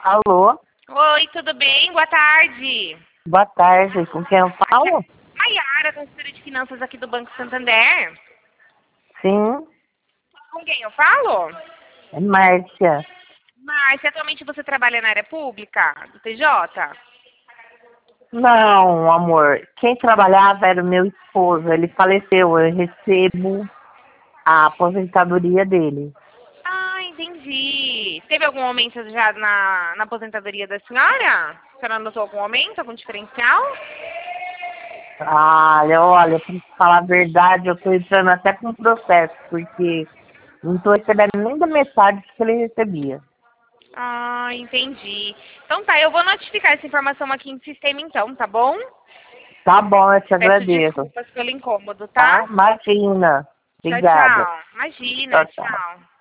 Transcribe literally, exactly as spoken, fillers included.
Alô? Oi, tudo bem? Boa tarde. Boa tarde, com quem eu falo? Maiara, consultora de finanças aqui do Banco Santander. Sim, Com quem eu falo? é Márcia. Márcia, atualmente você trabalha na área pública do T J? Não, amor, quem trabalhava era o meu esposo, ele faleceu, eu recebo a aposentadoria dele. Ah, entendi. Teve algum aumento já na, na aposentadoria da senhora? A senhora notou algum aumento, algum diferencial? Ah, olha, pra te falar a verdade, eu tô entrando até com processo, porque não tô recebendo nem da metade do que ele recebia. Ah, entendi. Então tá, eu vou notificar essa informação aqui no sistema então, tá bom? Tá bom, eu te Peço agradeço, desculpas pelo incômodo, tá? tá? Imagina. Tchau, Obrigada. tchau. Imagina, Tchau, tchau. tchau.